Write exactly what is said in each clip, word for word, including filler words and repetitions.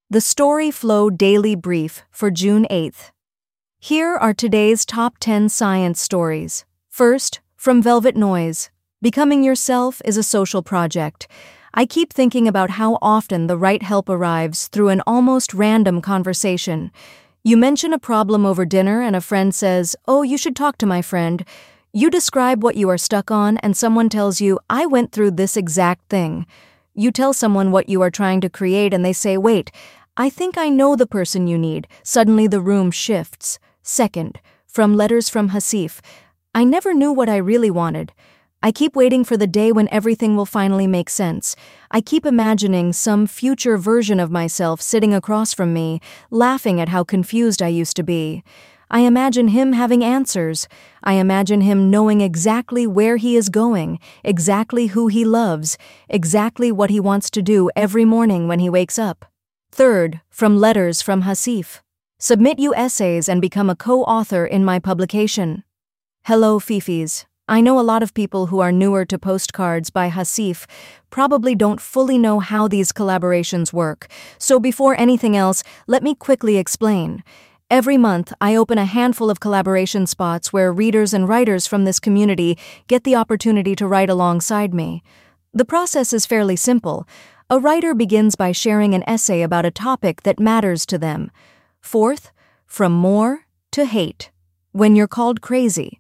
The Story Flow Daily Brief for June eighth. Here are today's top ten science stories. First, from Velvet Noise. Becoming yourself is a social project. I keep thinking about how often the right help arrives through an almost random conversation. You mention a problem over dinner and a friend says, "Oh, you should talk to my friend." You describe what you are stuck on and someone tells you, "I went through this exact thing." You tell someone what you are trying to create and they say, "Wait, I think I know the person you need." Suddenly the room shifts. Second, from Letters from Hasif. I never knew what I really wanted. I keep waiting for the day when everything will finally make sense. I keep imagining some future version of myself sitting across from me, laughing at how confused I used to be. I imagine him having answers. I imagine him knowing exactly where he is going, exactly who he loves, exactly what he wants to do every morning when he wakes up. Third, from Letters from Hasif. Submit you essays and become a co-author in my publication. Hello, Fifis. I know a lot of people who are newer to Postcards by Hasif probably don't fully know how these collaborations work, so before anything else, let me quickly explain. Every month, I open a handful of collaboration spots where readers and writers from this community get the opportunity to write alongside me. The process is fairly simple. A writer begins by sharing an essay about a topic that matters to them. Fourth, from more to hate. When you're called crazy.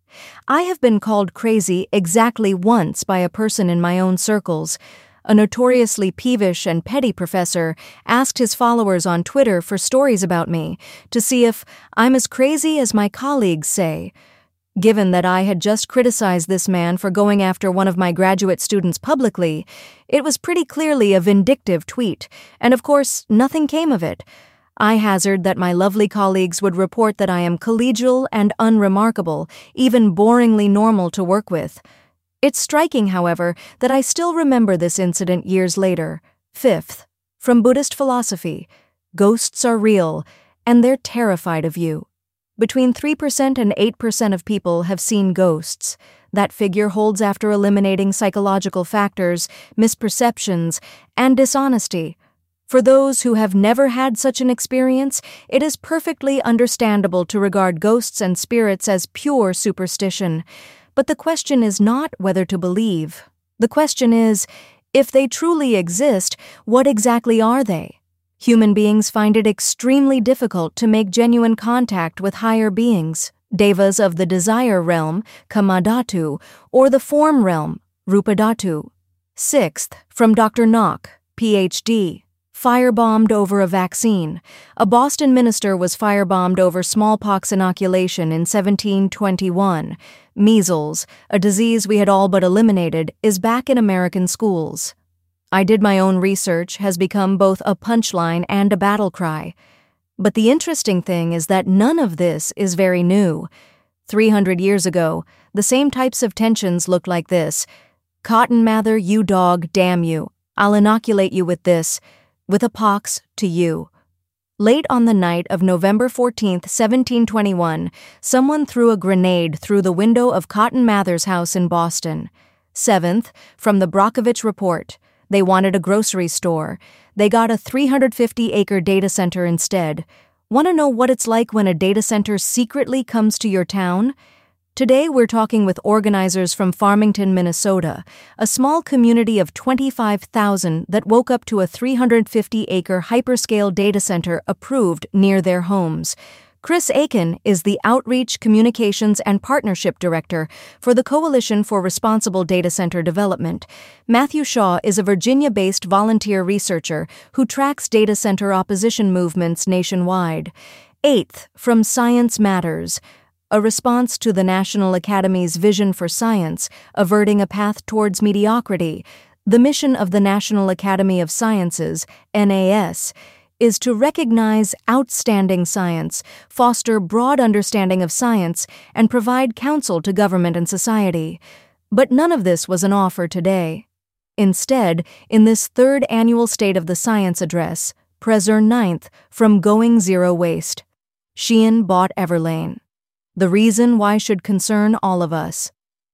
I have been called crazy exactly once by a person in my own circles. A notoriously peevish and petty professor asked his followers on Twitter for stories about me to see if I'm as crazy as my colleagues say. Given that I had just criticized this man for going after one of my graduate students publicly, it was pretty clearly a vindictive tweet, and of course, nothing came of it. I hazard that my lovely colleagues would report that I am collegial and unremarkable, even boringly normal to work with. It's striking, however, that I still remember this incident years later. Fifth, from Buddhist philosophy. Ghosts are real, and they're terrified of you. Between three percent and eight percent of people have seen ghosts. That figure holds after eliminating psychological factors, misperceptions, and dishonesty. For those who have never had such an experience, it is perfectly understandable to regard ghosts and spirits as pure superstition. But the question is not whether to believe. The question is, if they truly exist, what exactly are they? Human beings find it extremely difficult to make genuine contact with higher beings, devas of the desire realm, Kamadhatu, or the form realm, Rupadhatu. Sixth, from Doctor Knock, P H D. Firebombed over a vaccine. A Boston minister was firebombed over smallpox inoculation in seventeen twenty-one. Measles, a disease we had all but eliminated, is back in American schools. I did my own research has become both a punchline and a battle cry. But the interesting thing is that none of this is very new. three hundred years ago, the same types of tensions looked like this. "Cotton Mather, you dog, damn you. I'll inoculate you with this. With a pox to you." Late on the night of November fourteenth, seventeen twenty-one, someone threw a grenade through the window of Cotton Mather's house in Boston. Seventh, from the Brockovich Report. They wanted a grocery store. They got a three hundred fifty acre data center instead. Want to know what it's like when a data center secretly comes to your town? Today we're talking with organizers from Farmington, Minnesota, a small community of twenty-five thousand that woke up to a three hundred fifty acre hyperscale data center approved near their homes. Chris Aiken is the Outreach, Communications, and Partnership Director for the Coalition for Responsible Data Center Development. Matthew Shaw is a Virginia-based volunteer researcher who tracks data center opposition movements nationwide. Eighth, from Science Matters. A response to the National Academy's Vision for Science, Averting a Path Towards Mediocrity, the mission of the National Academy of Sciences, N A S, is to recognize outstanding science, foster broad understanding of science, and provide counsel to government and society. But none of this was an offer today. Instead, in this third annual State of the Science address, Preser ninth, from Going Zero Waste. Shein bought Everlane. The reason why should concern all of us.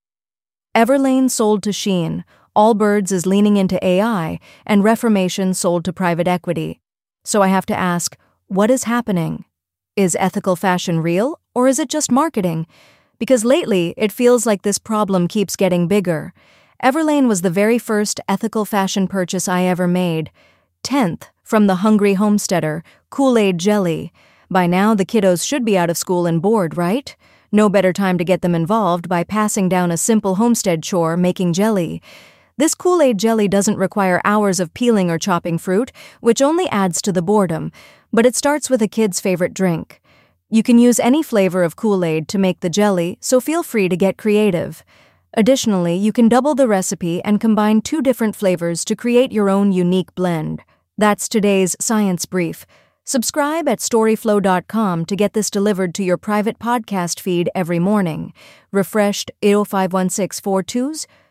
Everlane sold to Shein, Allbirds is leaning into A I, and Reformation sold to private equity. So I have to ask, what is happening? Is ethical fashion real, or is it just marketing? Because lately, it feels like this problem keeps getting bigger. Everlane was the very first ethical fashion purchase I ever made. tenth, from the Hungry Homesteader, Kool-Aid Jelly. By now, the kiddos should be out of school and bored, right? No better time to get them involved by passing down a simple homestead chore, making jelly. This Kool-Aid jelly doesn't require hours of peeling or chopping fruit, which only adds to the boredom, but it starts with a kid's favorite drink. You can use any flavor of Kool-Aid to make the jelly, so feel free to get creative. Additionally, you can double the recipe and combine two different flavors to create your own unique blend. That's today's Science Brief. Subscribe at storyflow dot com to get this delivered to your private podcast feed every morning. Refreshed eight oh five one six four twos